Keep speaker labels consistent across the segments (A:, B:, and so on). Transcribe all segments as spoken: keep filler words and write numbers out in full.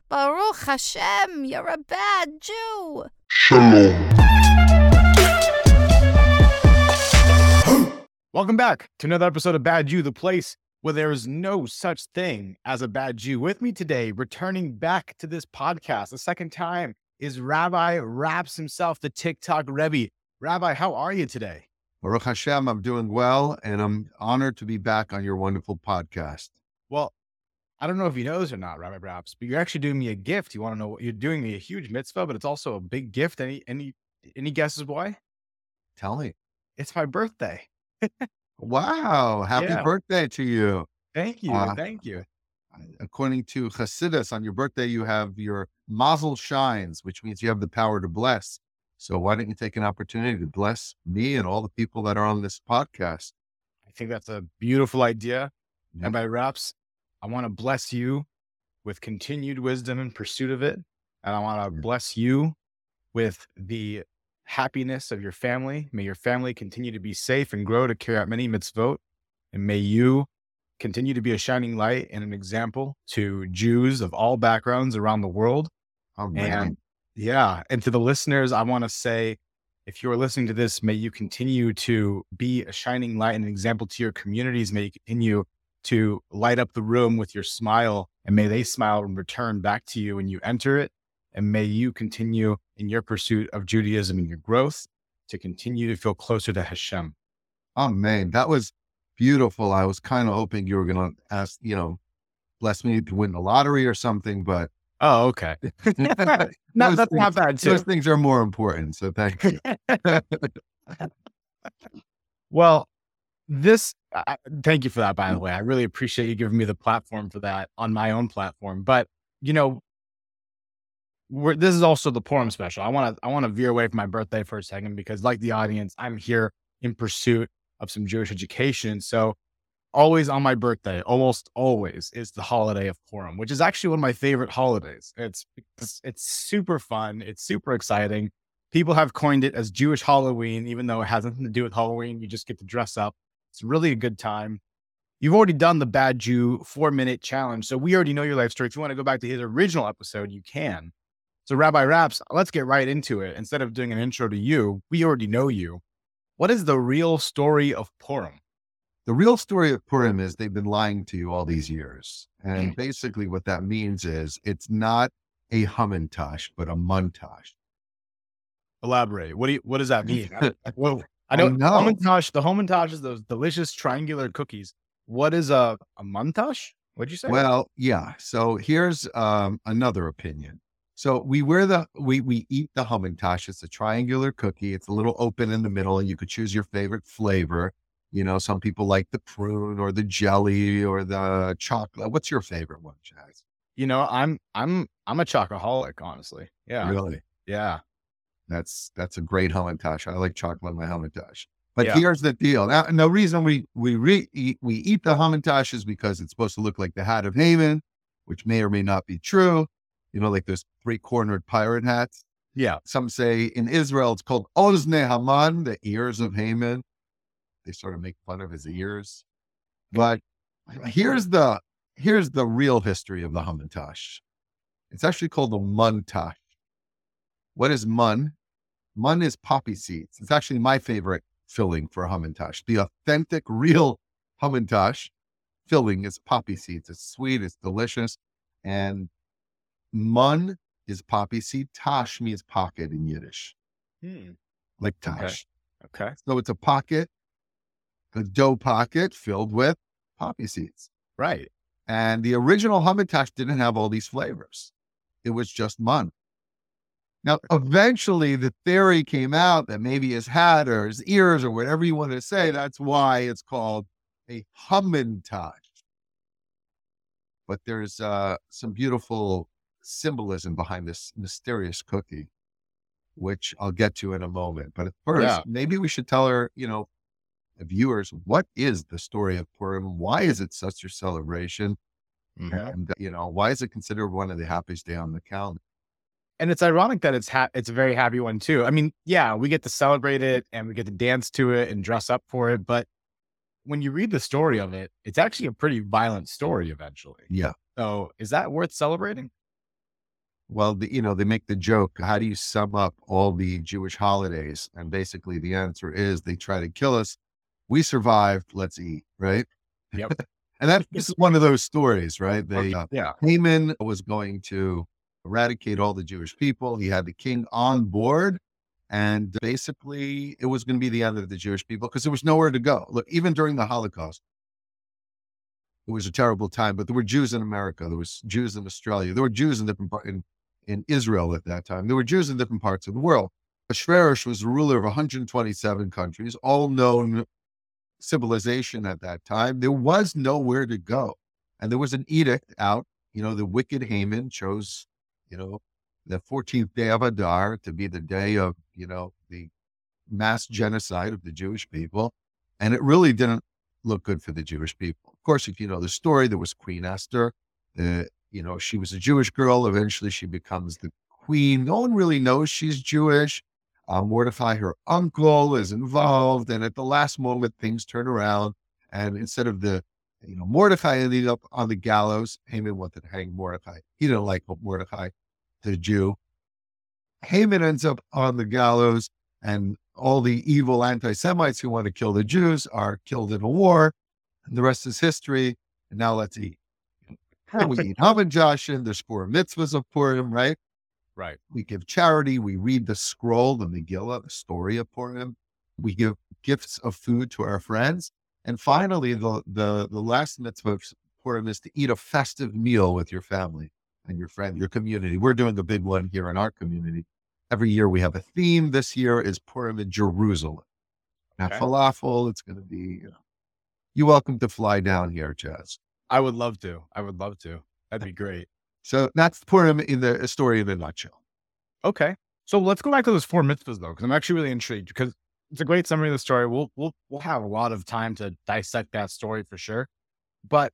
A: Baruch Hashem, you're a bad Jew.
B: Shalom.
C: Welcome back to another episode of Bad Jew, the place where there is no such thing as a bad Jew. With me today, returning back to this podcast the second time, is Rabbi Raps himself, the TikTok Rebbe. Rabbi, how are you today?
D: Baruch Hashem, I'm doing well, and I'm honored to be back on your wonderful podcast.
C: Well, I don't know if you know this or not, Rabbi Raps, but you're actually doing me a gift. You want to know what you're doing me a huge mitzvah, but it's also a big gift. Any any any guesses why?
D: Tell me.
C: It's my birthday.
D: Wow. Happy
C: Yeah.
D: birthday to you.
C: Thank you.
D: Uh,
C: Thank you.
D: According to Chassidus, on your birthday, you have your mazel shines, which means you have the power to bless. So why don't you take an opportunity to bless me and all the people that are on this podcast?
C: I think that's a beautiful idea.
D: Yep.
C: Rabbi Raps, I want to bless you with continued wisdom in pursuit of it. And I want to
D: Sure.
C: bless you with the happiness of your family. May your family continue to be safe and grow to carry out many mitzvot. And may you continue to be a shining light and an example to Jews of all backgrounds around the world.
D: Oh, man.
C: And yeah, and to the listeners, I want to say, if you're listening to this, may you continue to be a shining light and an example to your communities. May you continue to light up the room with your smile, and may they smile in return back to you when you enter it. And may you continue in your pursuit of Judaism and your growth to continue to feel closer to Hashem.
D: Oh, man. That was beautiful. I was kind of hoping you were going to ask, you know, bless me to win the lottery or something, but
C: Oh, okay. Not,
D: those
C: that's
D: things-
C: not bad too.
D: those things are more important. So thank you.
C: Well, this, uh, thank you for that, by the way. I really appreciate you giving me the platform for that on my own platform. But, you know, we're, this is also the Purim special. I want to, I want to veer away from my birthday for a second because, like the audience, I'm here in pursuit of some Jewish education. So always on my birthday, almost always, is the holiday of Purim, which is actually one of my favorite holidays. It's, it's, it's super fun. It's super exciting. People have coined it as Jewish Halloween, even though it has nothing to do with Halloween. You just get to dress up. It's really a good time. You've already done the Bad Jew four minute challenge. So we already know your life story. If you want to go back to his original episode, you can. So Rabbi Raps, let's get right into it. Instead of doing an intro to you, we already know you. What is the real story of Purim?
D: The real story of Purim is they've been lying to you all these years. And basically what that means is it's not a hamantash, but a montage.
C: Elaborate. What do you, what does that mean? I, well, I know,
D: I know.
C: Hamantash, the Hamantash is those delicious triangular cookies. What is a, a montage? What'd you say?
D: Well, yeah. So here's um, another opinion. So we wear the, we, we eat the hamantash. It's a triangular cookie. It's a little open in the middle and you could choose your favorite flavor. You know, some people like the prune or the jelly or the chocolate. What's your favorite one, Chaz?
C: You know, I'm, I'm, I'm a chocoholic, honestly. Yeah.
D: Really?
C: Yeah.
D: That's, that's a great hamantash. I like chocolate in my hamantash. But
C: Yeah.
D: here's the deal. Now, and the reason we, we re eat, we eat the hamantash is because it's supposed to look like the hat of Haman, which may or may not be true. You know, like those three cornered pirate hats.
C: Yeah.
D: Some say in Israel, it's called Ozne Haman, the ears of Haman. They sort of make fun of his ears. But here's the, here's the real history of the hamantash. It's actually called the muntash. What is mun? Mun is poppy seeds. It's actually my favorite filling for a hamantash. The authentic, real hamantash filling is poppy seeds. It's sweet, it's delicious. And mun is poppy seed. Tash means pocket in Yiddish,
C: Hmm.
D: like
C: Okay.
D: tash.
C: Okay.
D: So it's a pocket, a dough pocket filled with poppy seeds.
C: Right.
D: And the original hamantash didn't have all these flavors. It was just mun. Now, eventually the theory came out that maybe his hat or his ears or whatever you want to say, that's why it's called a hamantash. But there's uh, some beautiful symbolism behind this mysterious cookie, which I'll get to in a moment. But at first,
C: Yeah.
D: maybe we should tell our, you know, the viewers, what is the story of Purim? Why is it such a celebration?
C: Mhm.
D: And, you know, why is it considered one of the happiest day on the calendar?
C: And it's ironic that it's ha- it's a very happy one too. I mean, yeah, we get to celebrate it and we get to dance to it and dress up for it. But when you read the story of it, it's actually a pretty violent story eventually.
D: Yeah.
C: So is that worth celebrating?
D: Well, the, you know, they make the joke, how do you sum up all the Jewish holidays? And basically the answer is they try to kill us. We survived. Let's eat. Right.
C: Yep.
D: And that this is one of those stories, right? They,
C: Okay,
D: uh,
C: yeah.
D: Haman was going to eradicate all the Jewish people. He had the king on board. And basically it was going to be the end of the Jewish people because there was nowhere to go. Look, even during the Holocaust, it was a terrible time, but there were Jews in America. There was Jews in Australia. There were Jews in different par- in, in Israel at that time. There were Jews in different parts of the world. Ahasuerus was the ruler of one hundred twenty-seven countries, all known civilization at that time. There was nowhere to go. And there was an edict out, you know, the wicked Haman chose, you know, the fourteenth day of Adar to be the day of, you know, the mass genocide of the Jewish people. And it really didn't look good for the Jewish people. Of course, if you know the story, there was Queen Esther. Uh, you know, she was a Jewish girl. Eventually she becomes the queen. No one really knows she's Jewish. Uh, Mordecai, her uncle, is involved. And at the last moment, things turn around. And instead of the, you know, Mordecai ending up on the gallows, Haman wanted to hang Mordecai. He didn't like Mordecai, the Jew. Haman ends up on the gallows, and all the evil anti-Semites who want to kill the Jews are killed in a war. And the rest is history. And now let's eat. We eat Haman Jashin. There's four mitzvahs of Purim, right?
C: Right.
D: We give charity. We read the scroll, the Megillah, the story of Purim. We give gifts of food to our friends. And finally, the, the, the last mitzvah of Purim is to eat a festive meal with your family and your friend, your community. We're doing a big one here in our community. Every year we have a theme. This year is Purim in Jerusalem. Not
C: Okay.
D: falafel. It's going to be, you know, you're welcome to fly down here, Chaz.
C: I would love to. I would love to. That'd be great.
D: So that's Purim in the story in a nutshell.
C: Okay. So let's go back to those four mitzvahs though, because I'm actually really intrigued because it's a great summary of the story. We'll, we'll, we'll have a lot of time to dissect that story for sure. But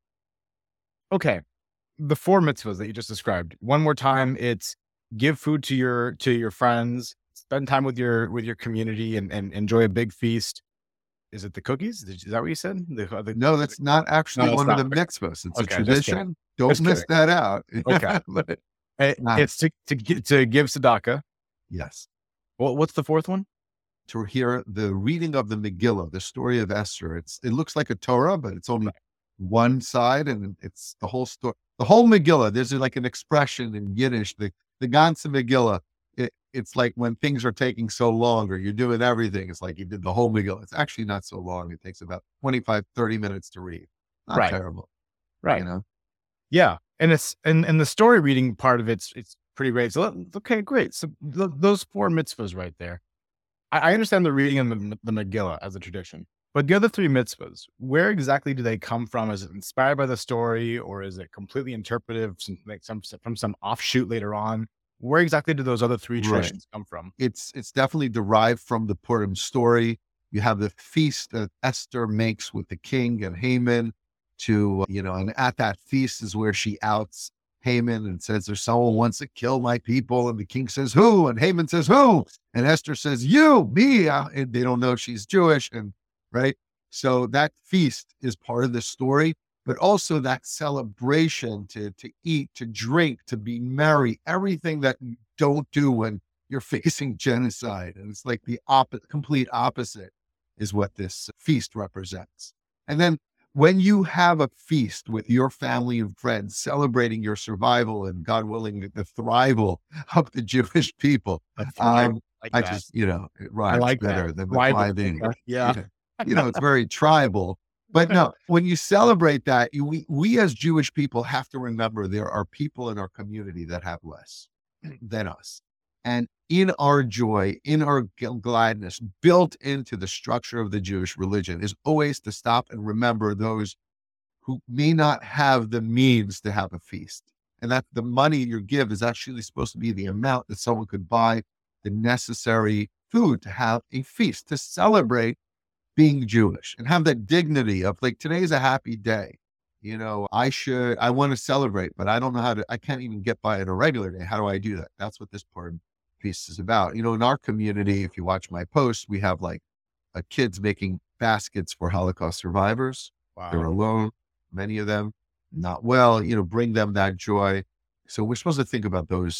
C: okay, the four mitzvahs that you just described, one more time, it's give food to your, to your friends, spend time with your, with your community and, and enjoy a big feast. Is it the cookies? Is that what you said? The, the,
D: No, that's not actually
C: No, it's
D: one
C: not.
D: of the mitzvahs. It's
C: Okay,
D: a
C: just kidding.
D: tradition. Don't
C: Just
D: miss
C: kidding.
D: that out.
C: Okay.
D: But it-
C: It-
D: Nah.
C: it's to, to, gi- to give tzedakah.
D: yes.
C: What, what's the fourth one?
D: To hear the reading of the Megillah, the story of Esther. It's it looks like a Torah, but it's only one side, and it's the whole story. The whole Megillah. There's like an expression in Yiddish, the the ganze Megillah. It, it's like when things are taking so long, or you're doing everything. It's like you did the whole Megillah. It's actually not so long. It takes about twenty-five, thirty minutes to read. Not
C: Right.
D: terrible,
C: Right.
D: you know.
C: Yeah. And it's, and, and the story reading part of it's, it's pretty great. So, let- okay, great. So th- those four mitzvahs right there. I, I understand the reading of the, the Megillah as a tradition, but the other three mitzvahs, where exactly do they come from? Is it inspired by the story, or is it completely interpretive, some, like some, from some offshoot later on? Where exactly do those other three
D: Right.
C: traditions come from?
D: It's it's definitely derived from the Purim story. You have the feast that Esther makes with the king and Haman to, you know, and at that feast is where she outs Haman and says, there's someone who wants to kill my people. And the king says, who? And Haman says, who? And Esther says, you, me. Uh, And they don't know she's Jewish. And right. So that feast is part of the story, but also that celebration to, to eat, to drink, to be merry, everything that you don't do when you're facing genocide. And it's like the opposite, complete opposite is what this feast represents. And then when you have a feast with your family and friends celebrating your survival and, God willing, the thrival of the Jewish people, um,
C: Like
D: I
C: that.
D: just, you know, it rhymes
C: like that.
D: better than the
C: Thrival.
D: thriving.
C: Yeah.
D: You know, it's very tribal. But no, when you celebrate that, you, we, we as Jewish people have to remember there are people in our community that have less than us. And in our joy, in our g- gladness, built into the structure of the Jewish religion is always to stop and remember those who may not have the means to have a feast. And that the money you give is actually supposed to be the amount that someone could buy the necessary food to have a feast, to celebrate being Jewish and have that dignity of like, today's a happy day. You know, I should, I want to celebrate, but I don't know how to, I can't even get by on a regular day. How do I do that? That's what this part piece is about. You know, in our community, if you watch my posts, we have like uh, kids making baskets for Holocaust survivors. They're
C: Wow.
D: alone, many of them not well, you know, bring them that joy. So we're supposed to think about those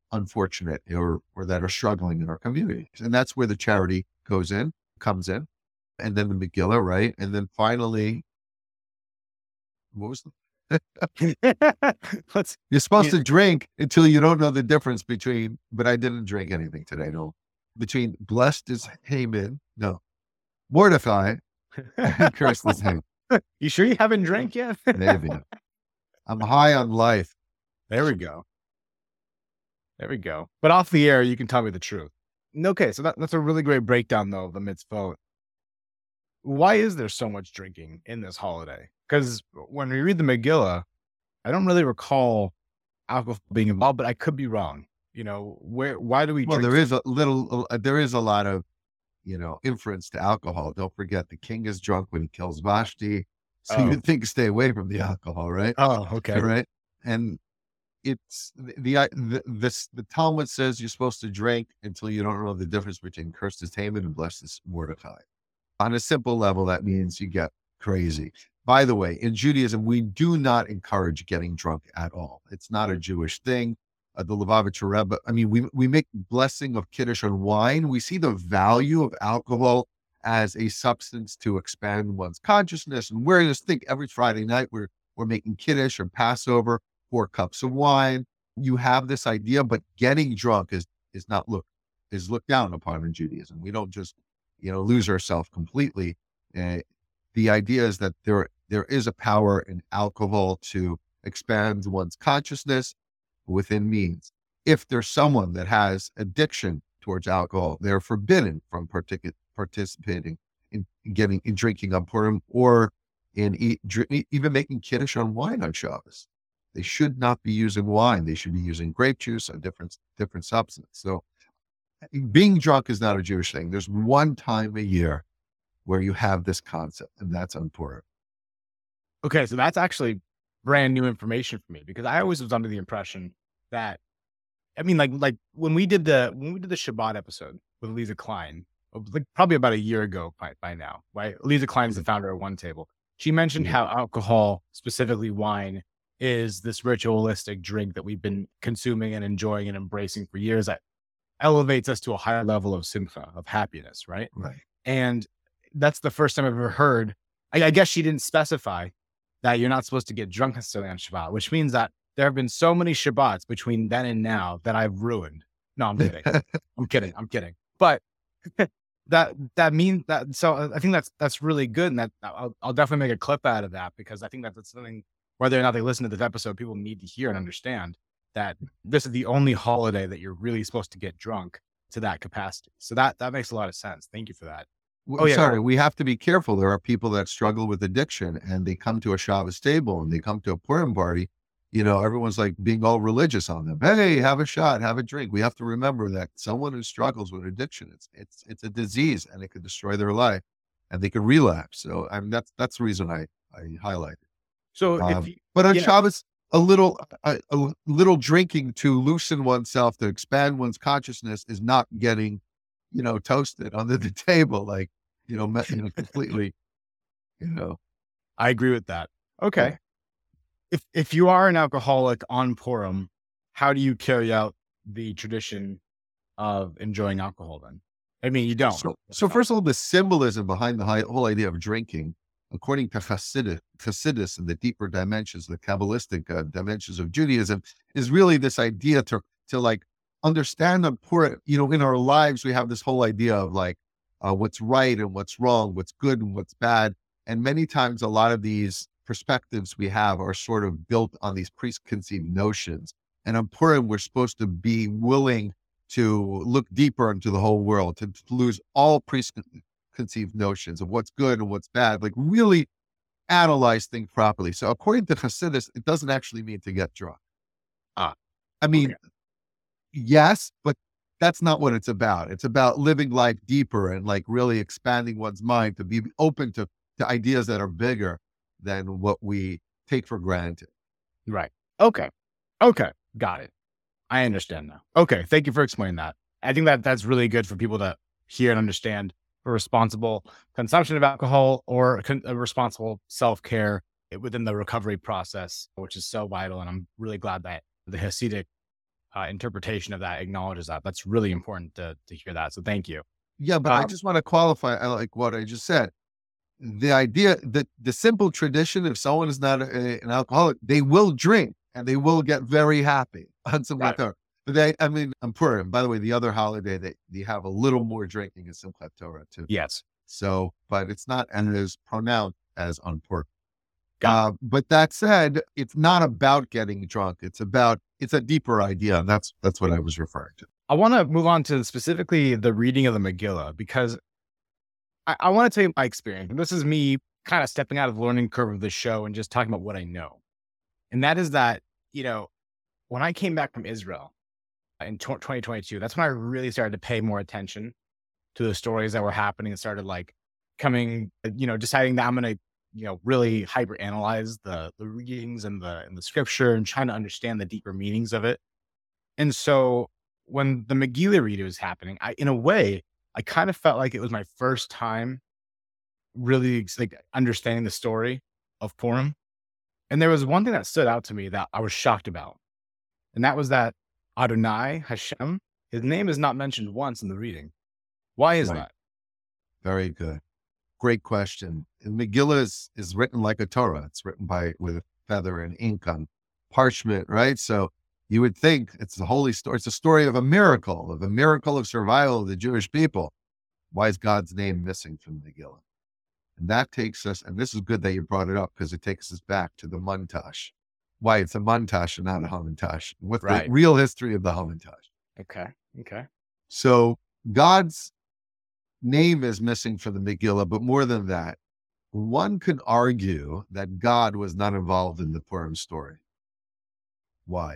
D: unfortunate or, or that are struggling in our communities. And that's where the charity goes in, comes in. And then the Megillah, right? And then finally, what was the
C: Let's,
D: you're supposed
C: yeah.
D: to drink until you don't know the difference between, but I didn't drink anything today, no. Between blessed is Haman, no, Mordecai, and cursed is Haman.
C: You sure you haven't drank yet?
D: Maybe. I'm high on life.
C: There we go. There we go. But off the air, you can tell me the truth. Okay, so that, that's a really great breakdown, though, of the mitzvot. Why is there so much drinking in this holiday? Because when we read the Megillah, I don't really recall alcohol being involved, but I could be wrong. You know, where? Why do we
D: Well,
C: drink?
D: there is a little, uh, there is a lot of, you know, inference to alcohol. Don't forget the king is drunk when he kills Vashti. So
C: Oh.
D: you'd think stay away from the alcohol, right?
C: Oh, okay.
D: Right. And it's the, the, the, this, the Talmud says you're supposed to drink until you don't know the difference between cursed is Haman and blessed is Mordecai. On a simple level, that means you get crazy. By the way, in Judaism, we do not encourage getting drunk at all. It's not a Jewish thing. Uh, the Lubavitcher Rebbe, I mean, we, we make blessing of Kiddush on wine. We see the value of alcohol as a substance to expand one's consciousness. And we're just think every Friday night, we're, we're making Kiddush or Passover, four cups of wine. You have this idea, but getting drunk is, is not look, is looked down upon in Judaism. We don't just, you know, lose ourselves completely. Uh, the idea is that there, there is a power in alcohol to expand one's consciousness within means. If there's someone that has addiction towards alcohol, they're forbidden from partic- participating in getting, in drinking on Purim or in eat, drink, even making Kiddush on wine on Shabbos. They should not be using wine. They should be using grape juice or different, different substance. So being drunk is not a Jewish thing. There's one time a year where you have this concept, and that's on Purim.
C: Okay, so that's actually brand new information for me, because I always was under the impression that, I mean, like like when we did the when we did the Shabbat episode with Lisa Klein, like probably about a year ago by, by now, right? Lisa Klein is the founder of One Table. She mentioned
D: Yeah.
C: how alcohol, specifically wine, is this ritualistic drink that we've been consuming and enjoying and embracing for years that elevates us to a higher level of simcha, of happiness, right?
D: Right.
C: And that's the first time I've ever heard. I, I guess she didn't specify that you're not supposed to get drunk necessarily on Shabbat, which means that there have been so many Shabbats between then and now that I've ruined. No, I'm kidding. I'm kidding. I'm kidding. But that that means that. So I think that's that's really good, and that I'll, I'll definitely make a clip out of that, because I think that that's something, whether or not they listen to this episode, people need to hear and understand that this is the only holiday that you're really supposed to get drunk to that capacity. So that that makes a lot of sense. Thank you for that.
D: Well,
C: Oh, yeah,
D: sorry,
C: go.
D: we have to be careful. There are people that struggle with addiction and they come to a Shabbos table and they come to a Purim party. You know, everyone's like being all religious on them. Hey, have a shot, have a drink. We have to remember that someone who struggles with addiction, it's it's it's a disease and it could destroy their life and they could relapse. So I mean, that's that's the reason I I highlight it.
C: So
D: Um,
C: if you,
D: But on
C: yeah.
D: Shabbos, a little a, a little drinking to loosen oneself, to expand one's consciousness, is not getting, you know, toasted under the table, like, you know, me- you know, completely, you know.
C: I agree with that. Okay.
D: Yeah.
C: If if you are an alcoholic on Purim, how do you carry out the tradition of enjoying alcohol then? I mean, you don't.
D: So, so first of all, the symbolism behind the hi- whole idea of drinking, according to Hasidus, Hasidus and the deeper dimensions, the Kabbalistic uh, dimensions of Judaism, is really this idea to to like understand on Purim. You know, in our lives, we have this whole idea of like uh, what's right and what's wrong, what's good and what's bad, and many times a lot of these perspectives we have are sort of built on these preconceived notions. And on Purim, we're supposed to be willing to look deeper into the whole world, to, to lose all preconceived notions of what's good and what's bad, like really analyze things properly. So according to Hasidus, it doesn't actually mean to get drunk.
C: Ah,
D: I mean,
C: okay.
D: yes, but that's not what it's about. It's about living life deeper and like really expanding one's mind to be open to, to ideas that are bigger than what we take for granted.
C: Right. Okay. Okay. Got it. I understand now. Okay. Thank you for explaining that. I think that that's really good for people to hear and understand for responsible consumption of alcohol or con- a responsible self-care within the recovery process, which is so vital. And I'm really glad that the Hasidic uh, interpretation of that acknowledges that. That's really important to to hear that. So thank you.
D: Yeah, but I
C: Um,
D: just want to qualify, I like what I just said. The idea that the simple tradition, if someone is not a, an alcoholic, they will drink and they will get very happy on Simchat
C: right.
D: Torah. But they, I mean, on Purim, by the way, the other holiday that you have a little more drinking is Simchat Torah too.
C: Yes.
D: So, but it's not as pronounced as on Purim.
C: Got
D: Uh, but that said, it's not about getting drunk. It's about, it's a deeper idea. And that's, that's what I was referring to.
C: I want to move on to specifically the reading of the Megillah, because I, I want to tell you my experience. And this is me kind of stepping out of the learning curve of the show and just talking about what I know. And that is that, you know, when I came back from Israel in twenty twenty-two, that's when I really started to pay more attention to the stories that were happening and started like coming, you know, deciding that I'm going to, you know, really hyper analyze the, the readings and the, and the scripture and trying to understand the deeper meanings of it. And so when the Megillah read was happening, I, in a way, I kind of felt like it was my first time really like understanding the story of Purim. And there was one thing that stood out to me that I was shocked about. And that was that Adonai, Hashem, his name is not mentioned once in the reading. Why is
D: Right.
C: that?
D: Very good. Great question. And Megillah is, is written like a Torah. It's written by with feather and ink on parchment, right? So you would think it's a holy story. It's a story of a miracle, of a miracle of survival of the Jewish people. Why is God's name missing from Megillah? And that takes us, and this is good that you brought it up because it takes us back to the Montash. Why it's a montash and not a hamantash. What's
C: Right.
D: the real history of the hamantash?
C: Okay. Okay.
D: So God's name is missing from the Megillah, but more than that, one could argue that God was not involved in the Purim story. Why?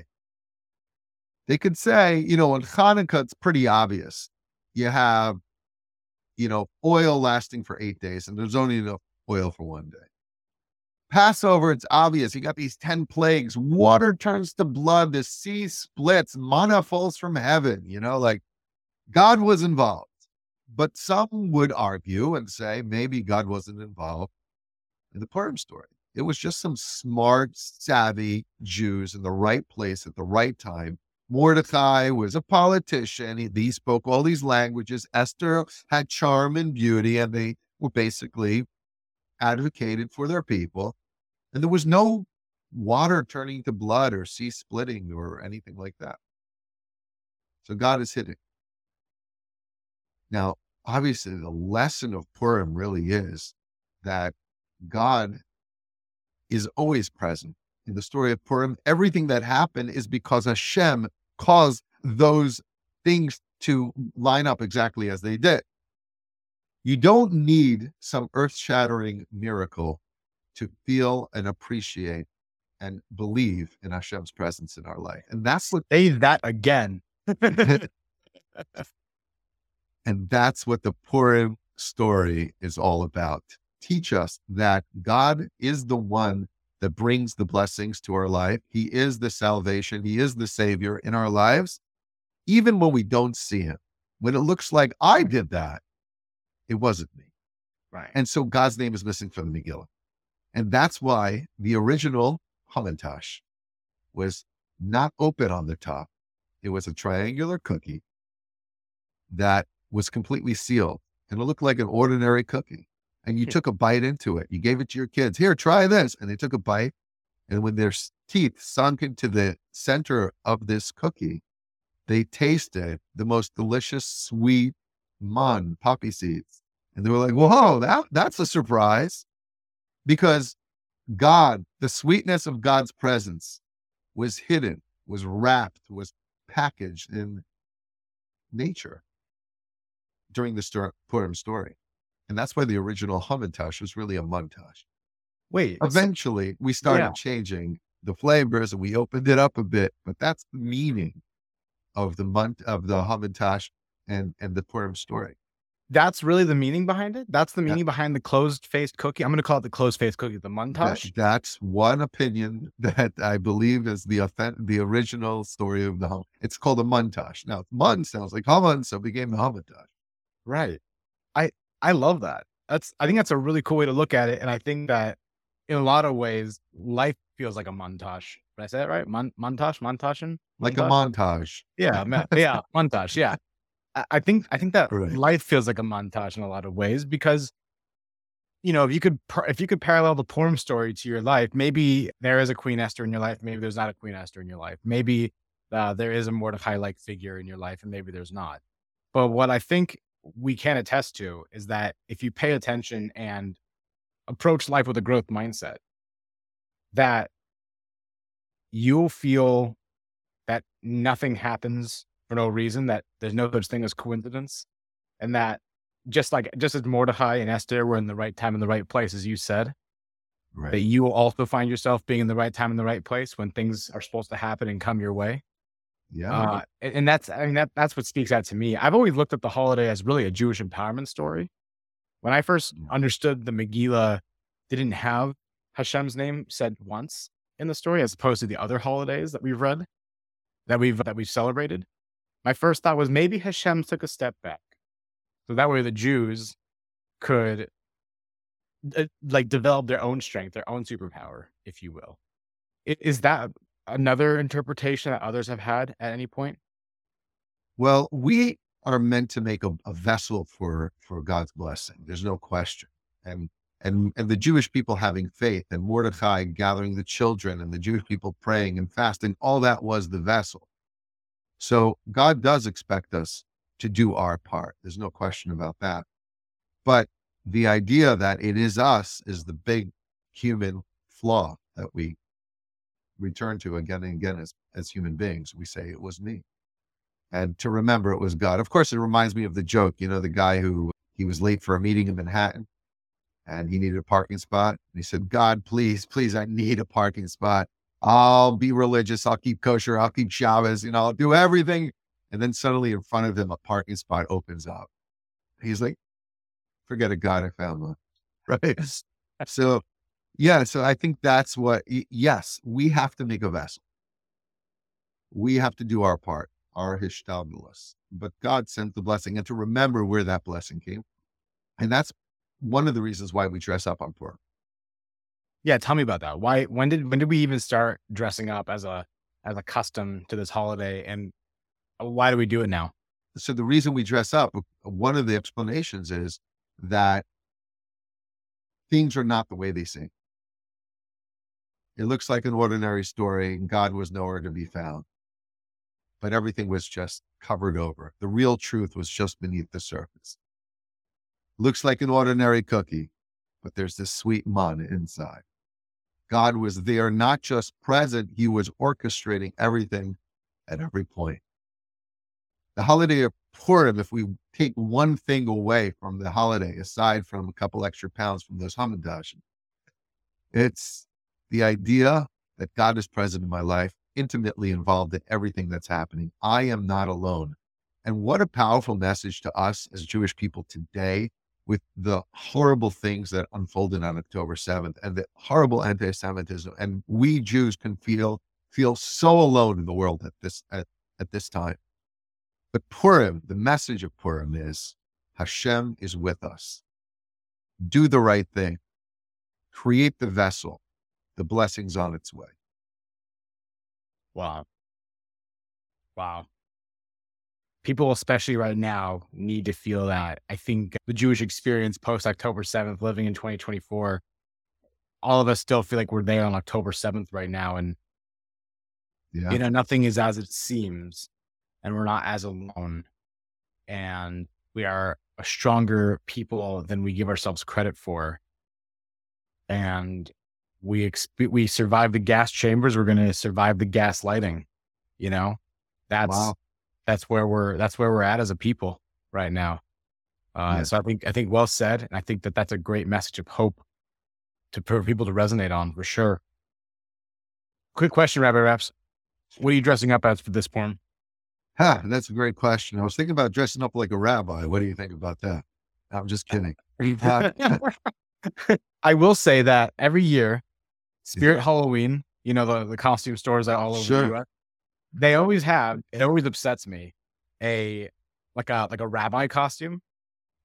D: They could say, you know, in Hanukkah, it's pretty obvious. You have, you know, oil lasting for eight days, and there's only enough oil for one day. Passover, it's obvious. You got these ten plagues. Water turns to blood. The sea splits. Manna falls from heaven. You know, like God was involved. But some would argue and say maybe God wasn't involved in the Purim story. It was just some smart, savvy Jews in the right place at the right time. Mordecai was a politician. He, he spoke all these languages. Esther had charm and beauty, and they were basically advocated for their people. And there was no water turning to blood or sea splitting or anything like that. So God is hidden. Now, obviously, the lesson of Purim really is that God is always present. In the story of Purim, everything that happened is because Hashem caused those things to line up exactly as they did. You don't need some earth-shattering miracle to feel and appreciate and believe in Hashem's presence in our life. And that's what
C: Say that again.
D: And that's what the Purim story is all about. Teach us that God is the one that brings the blessings to our life. He is the salvation. He is the savior in our lives, even when we don't see him. When it looks like I did that, it wasn't me.
C: Right.
D: And so God's name is missing from the Megillah. And that's why the original hamantash was not open on the top. It was a triangular cookie that was completely sealed, and it looked like an ordinary cookie. And you
C: Hmm.
D: took a bite into it. You gave it to your kids. Here, try this. And they took a bite. And when their s- teeth sunk into the center of this cookie, they tasted the most delicious, sweet man, poppy seeds. And they were like, whoa, that, that's a surprise. Because God, the sweetness of God's presence was hidden, was wrapped, was packaged in nature during the stor- Purim story. And that's why the original hamantash was really a montage.
C: Wait. so-
D: Eventually, we started
C: Yeah.
D: changing the flavors and we opened it up a bit, but that's the meaning of the month of the hamantash and, and the Purim story.
C: That's really the meaning behind it? That's the
D: Yeah.
C: meaning behind the closed-faced cookie? I'm going to call it the closed-faced cookie, the
D: That,
C: montage?
D: that's one opinion that I believe is the authentic, the original story of the hum. It's called a montage. Now, mun sounds like Haman, so it became the hamantash.
C: Right. I I love that. That's I think that's a really cool way to look at it. And I think that in a lot of ways, life feels like a montage. Did I say that right? Mon- montage, montage,
D: Like a
C: montage.
D: montage.
C: Yeah, ma- yeah, montage. Yeah, I, I think I think that
D: Right.
C: life feels like a montage in a lot of ways because you know if you could par- if you could parallel the Purim story to your life, maybe there is a Queen Esther in your life, maybe there's not a Queen Esther in your life, maybe uh, there is a Mordecai like figure in your life, and maybe there's not. But what I think we can attest to is that if you pay attention and approach life with a growth mindset, that you'll feel that nothing happens for no reason, that there's no such thing as coincidence, and that just like just as Mordecai and Esther were in the right time in the right place, as you said, that
D: Right.
C: you will also find yourself being in the right time in the right place when things are supposed to happen and come your way.
D: Yeah.
C: Uh, and, and that's I mean that that's what speaks out to me. I've always looked at the holiday as really a Jewish empowerment story. When I first
D: Yeah.
C: understood the Megillah didn't have Hashem's name said once in the story, as opposed to the other holidays that we've read, that we've that we've celebrated, my first thought was maybe Hashem took a step back, so that way the Jews could uh, like develop their own strength, their own superpower, if you will. I- Is that another interpretation that others have had at any point?
D: Well, we are meant to make a, a vessel for for God's blessing. There's no question. And and and the Jewish people having faith, and Mordecai gathering the children, and the Jewish people praying and fasting, all that was the vessel. So God does expect us to do our part. There's no question about that. But the idea that it is us is the big human flaw that we return to again and again as, as human beings. We say it was me. And to remember it was God. Of course, it reminds me of the joke, you know, the guy who he was late for a meeting in Manhattan and he needed a parking spot. And he said, God, please, please, I need a parking spot. I'll be religious. I'll keep kosher. I'll keep Shabbos. You know, I'll do everything. And then suddenly in front of him, a parking spot opens up. He's like, forget it, God, I found one. Right. So, yeah. So I think that's what, y- yes, we have to make a vessel. We have to do our part, our hishtadlus. But God sent the blessing, and to remember where that blessing came. And that's one of the reasons why we dress up on Purim.
C: Yeah, tell me about that. Why? When did when did we even start dressing up as a as a custom to this holiday, and why do we do it now?
D: So the reason we dress up, one of the explanations is that things are not the way they seem. It looks like an ordinary story, and God was nowhere to be found. But everything was just covered over. The real truth was just beneath the surface. Looks like an ordinary cookie, but there's this sweet manna inside. God was there, not just present, he was orchestrating everything at every point. The holiday of Purim, if we take one thing away from the holiday, aside from a couple extra pounds from those Hamantash, it's the idea that God is present in my life, intimately involved in everything that's happening. I am not alone. And what a powerful message to us as Jewish people today, with the horrible things that unfolded on October seventh and the horrible anti-Semitism. And we Jews can feel feel so alone in the world at this at, at this time. But Purim, the message of Purim is Hashem is with us. Do the right thing. Create the vessel. The blessing's on its way.
C: Wow, wow. People, especially right now, need to feel that. I think the Jewish experience post October seventh, living in twenty twenty-four, all of us still feel like we're there on October seventh right now. And,
D: Yeah.
C: you know, nothing is as it seems, and we're not as alone. And we are a stronger people than we give ourselves credit for. And we exp- we survive the gas chambers. We're going to survive the gas lighting. You know, that's
D: Wow.
C: that's where we're that's where we're at as a people right now. Uh,
D: Yeah.
C: So I think I think well said, and I think that that's a great message of hope to for people to resonate on for sure. Quick question, Rabbi Raps, what are you dressing up as for this Purim?
D: Huh, that's a great question. I was thinking about dressing up like a rabbi. What do you think about that? I'm just kidding. Uh,
C: I will say that every year, Spirit Halloween, you know, the, the costume stores that all over
D: Sure.
C: the U S, they always have, it always upsets me, a like a like a rabbi costume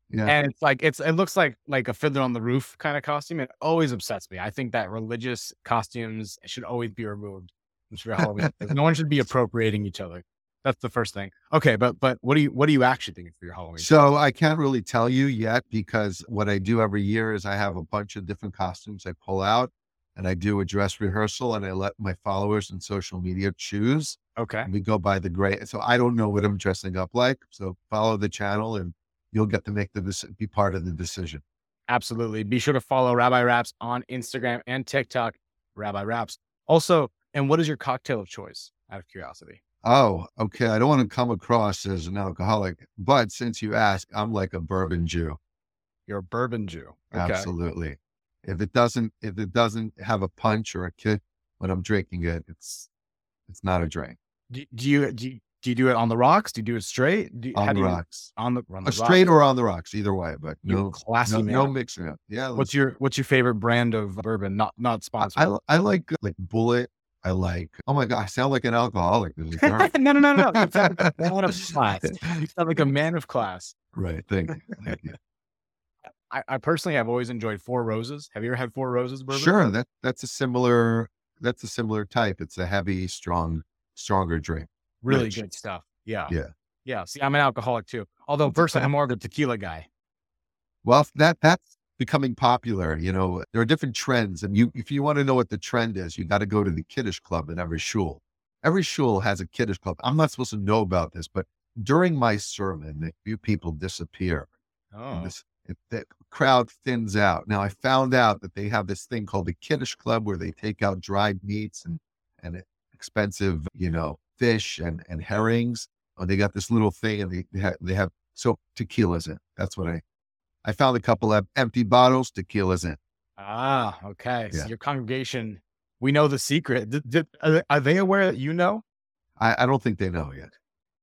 D: Yeah.
C: And it's like, it's, it looks like, like a Fiddler on the Roof kind of costume. It always upsets me. I think that religious costumes should always be removed from Halloween. No one should be appropriating each other. That's the first thing. Okay. But, but what do you, what do you actually think for your Halloween?
D: So I can't really tell you yet, because what I do every year is I have a bunch of different costumes I pull out, and I do a dress rehearsal, and I let my followers in social media choose.
C: Okay.
D: And we go by the gray. So I don't know what I'm dressing up like. So follow the channel and you'll get to make the, dec- be part of the decision.
C: Absolutely. Be sure to follow Rabbi Raps on Instagram and TikTok, Rabbi Raps. Also, and what is your cocktail of choice, out of curiosity?
D: Oh, okay. I don't want to come across as an alcoholic, but since you ask, I'm like a bourbon Jew.
C: You're a bourbon Jew. Okay.
D: Absolutely. If it doesn't, if it doesn't have a punch or a kick when I'm drinking it, it's, it's not a drink.
C: Do, do you, do you, do you do it on the rocks? Do you do it straight? Do you,
D: On
C: how
D: the
C: do you,
D: rocks.
C: on the, on the
D: A straight
C: rocks?
D: or on the rocks, either way, but
C: You're
D: no,
C: classy
D: no,
C: man.
D: no mixing up. Yeah.
C: What's your, what's your favorite brand of bourbon? Not, not sponsored.
D: I, I like, like Bullet. I like, oh my God, I sound like an alcoholic. This is terrible.
C: no, no, no, no. You sound like a man of class. You sound like a man of class.
D: Right. Thank you. Thank you.
C: I, I personally have always enjoyed Four Roses. Have you ever had Four Roses bourbon?
D: Sure. That, that's a similar, that's a similar type. It's a heavy, strong, stronger drink.
C: Really
D: Rich.
C: good stuff. Yeah.
D: Yeah.
C: Yeah. See, I'm an alcoholic too. Although personally, I'm more of a tequila guy.
D: Well, that, that's becoming popular. You know, there are different trends, and you, if you want to know what the trend is, you got to go to the Kiddush club in every shul. Every shul has a Kiddush club. I'm not supposed to know about this, but during my sermon, a few people disappear.
C: Oh.
D: And this, it, the crowd thins out. Now, I found out that they have this thing called the Kiddush Club, where they take out dried meats and, and expensive, you know, fish and, and herrings. Oh, they got this little thing, and they, they have, they have, so tequila's in. That's what I, I found a couple of empty bottles, tequila's in.
C: Ah, okay.
D: Yeah.
C: So your congregation, we know the secret. Did, did, are they- are they aware that you know?
D: I, I don't think they know yet.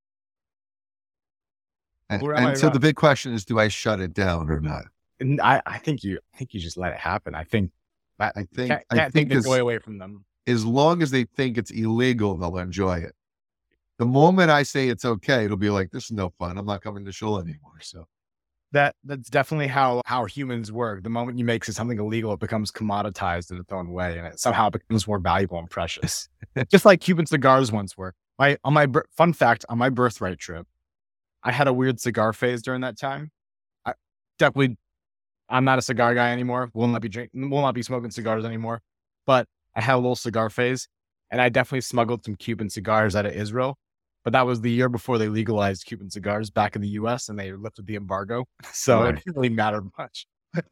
D: And,
C: Where am I
D: and so
C: wrong?
D: the big question is, do I shut it down or not?
C: And I, I think you, I think you just let it happen. I think that
D: I think,
C: can't,
D: I
C: can't
D: think
C: take the
D: as,
C: joy away from them.
D: as long as they think it's illegal, they'll enjoy it. The moment I say it's okay, it'll be like, this is no fun. I'm not coming to shul anymore. So
C: That that's definitely how how humans work. The moment you make something illegal, it becomes commoditized in its own way, and it somehow becomes more valuable and precious. Just like Cuban cigars once were. My on my bir- fun fact on my birthright trip, I had a weird cigar phase during that time. I definitely, I'm not a cigar guy anymore. Will not be drinking, will not be smoking cigars anymore. But I had a little cigar phase, and I definitely smuggled some Cuban cigars out of Israel. But that was the year before they legalized Cuban cigars back in the U S and they lifted the embargo. So
D: Right.
C: it didn't really matter much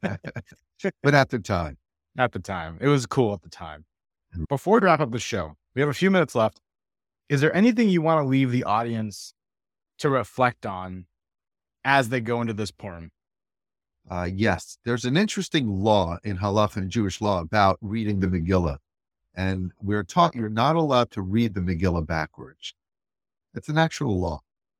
D: but at the time,
C: at the time. It was cool at the time. Before we wrap up the show, we have a few minutes left. Is there anything you want to leave the audience to reflect on as they go into this Purim?
D: uh, yes, there's an interesting law in Halacha and Jewish law about reading the Megillah. And we're taught you're not allowed to read the Megillah backwards. It's an actual law.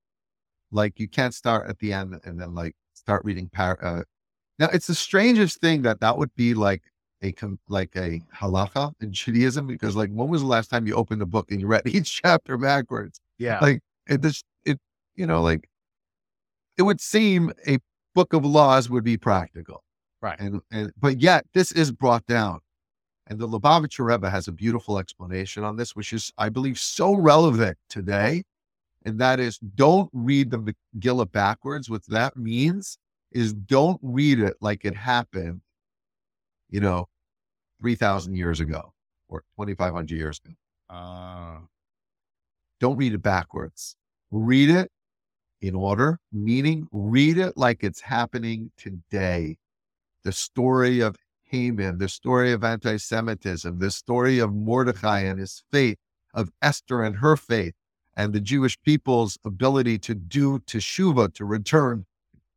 D: Like you can't start at the end and then like start reading par. Uh, now it's the strangest thing that that would be like a com- like a halacha in Judaism, because like when was the last time you opened a book and you read each chapter backwards?
C: Yeah.
D: Like it just it you know like it would seem a book of laws would be practical,
C: Right.
D: and and but yet this is brought down. And the Lubavitcher Rebbe has a beautiful explanation on this, which is, I believe, so relevant today. And that is, don't read the Megillah backwards. What that means is don't read it like it happened, you know, three thousand years ago or twenty-five hundred years ago.
C: Uh,
D: Don't read it backwards. Read it in order, meaning read it like it's happening today. The story of Haman, the story of anti-Semitism, the story of Mordecai and his faith, of Esther and her faith, and the Jewish people's ability to do teshuvah, to return.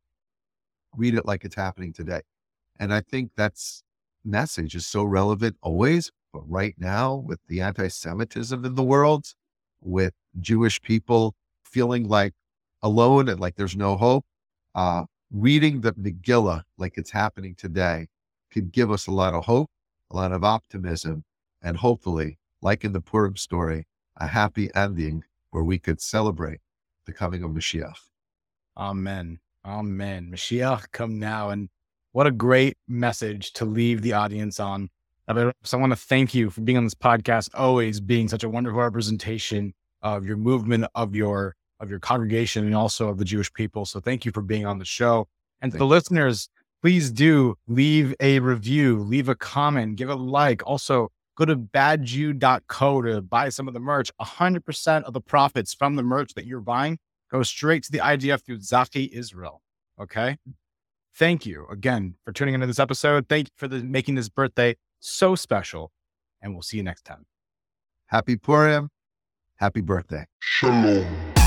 D: Read it like it's happening today. And I think that's message is so relevant always, but right now with the anti-Semitism in the world, with Jewish people feeling like alone and like there's no hope, uh, reading the Megillah like it's happening today could give us a lot of hope, a lot of optimism, and hopefully, like in the Purim story, a happy ending where we could celebrate the coming of Mashiach.
C: Amen. Amen. Mashiach, come now. And what a great message to leave the audience on. So I want to thank you for being on this podcast, always being such a wonderful representation of your movement, of your of your congregation, and also of the Jewish people. So thank you for being on the show. And to the listeners, please do leave a review, leave a comment, give a like. Also, go to bad jew dot co to buy some of the merch. one hundred percent of the profits from the merch that you're buying go straight to the I D F through Zaki Israel. Okay? Thank you again for tuning into this episode. Thank you for the, making this birthday so special. And we'll see you next time.
D: Happy Purim. Happy birthday.
B: Shalom.